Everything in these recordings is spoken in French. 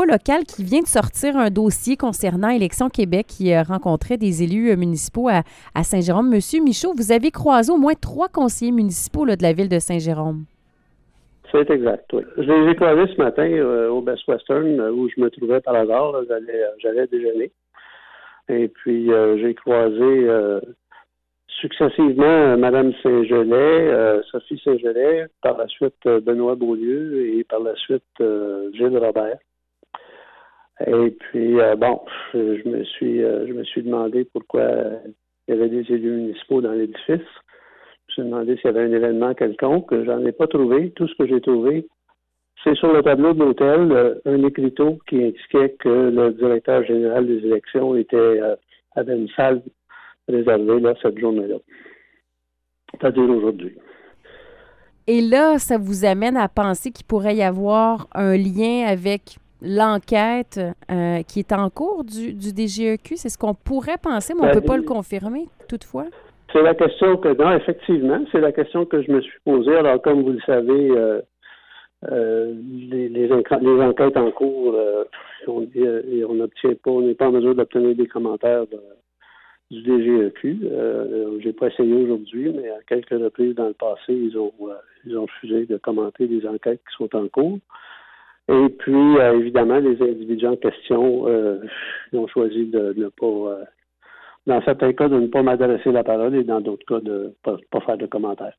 pas local qui vient de sortir un dossier concernant Élections Québec qui rencontrait des élus municipaux à Saint-Jérôme. Monsieur Michaud, vous avez croisé au moins 3 conseillers municipaux là, de la ville de Saint-Jérôme. C'est exact, oui. Je les ai croisés ce matin au Best Western où je me trouvais par hasard. Là, j'allais déjeuner. Et puis, j'ai croisé successivement Mme Saint-Gelais, Sophie Saint-Gelais, par la suite Benoît Beaulieu et par la suite Gilles Robert. Et puis, je me suis demandé pourquoi il y avait des élus municipaux dans l'édifice. Je me suis demandé s'il y avait un événement quelconque. J'en ai pas trouvé. Tout ce que j'ai trouvé, c'est sur le tableau de l'hôtel, un écriteau qui indiquait que le directeur général des élections avait une salle réservée là, cette journée-là. C'est-à-dire aujourd'hui. Et là, ça vous amène à penser qu'il pourrait y avoir un lien avec l'enquête qui est en cours du DGEQ? C'est ce qu'on pourrait penser, mais on ne peut pas le confirmer, toutefois? C'est la question que... Non, effectivement, c'est la question que je me suis posée. Alors, comme vous le savez, les enquêtes en cours, on n'obtient pas, on n'est pas en mesure d'obtenir des commentaires du DGEQ. J'ai pas essayé aujourd'hui, mais à quelques reprises dans le passé, ils ont refusé de commenter les enquêtes qui sont en cours. Et puis, évidemment, les individus en question ont choisi de ne pas, dans certains cas, de ne pas m'adresser la parole et dans d'autres cas, de ne pas faire de commentaires.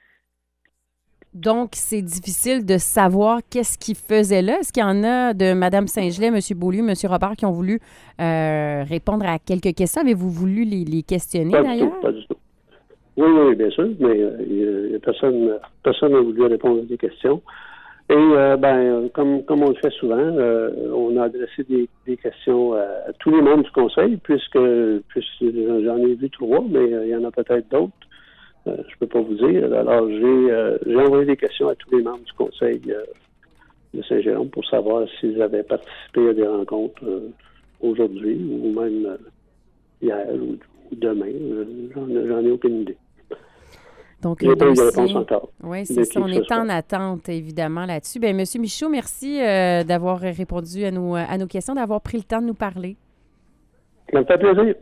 Donc, c'est difficile de savoir qu'est-ce qu'ils faisaient là. Est-ce qu'il y en a de Mme Saint-Gelais, M. Beaulieu, M. Robert qui ont voulu répondre à quelques questions? Avez-vous voulu les questionner, d'ailleurs? Pas du tout. Oui, bien sûr, mais personne n'a voulu répondre à des questions. Et comme on le fait souvent, on a adressé des questions à tous les membres du Conseil, puisque j'en ai vu 3, mais il y en a peut-être d'autres. Je peux pas vous dire. Alors, j'ai envoyé des questions à tous les membres du Conseil de Saint-Jérôme pour savoir s'ils avaient participé à des rencontres aujourd'hui ou même hier ou demain. J'en ai aucune idée. Donc, il n'y a pas eu de réponse encore. Oui, c'est ça. On est en attente, évidemment, là-dessus. Bien, M. Michaud, merci d'avoir répondu à nos questions, d'avoir pris le temps de nous parler. Ça me fait plaisir.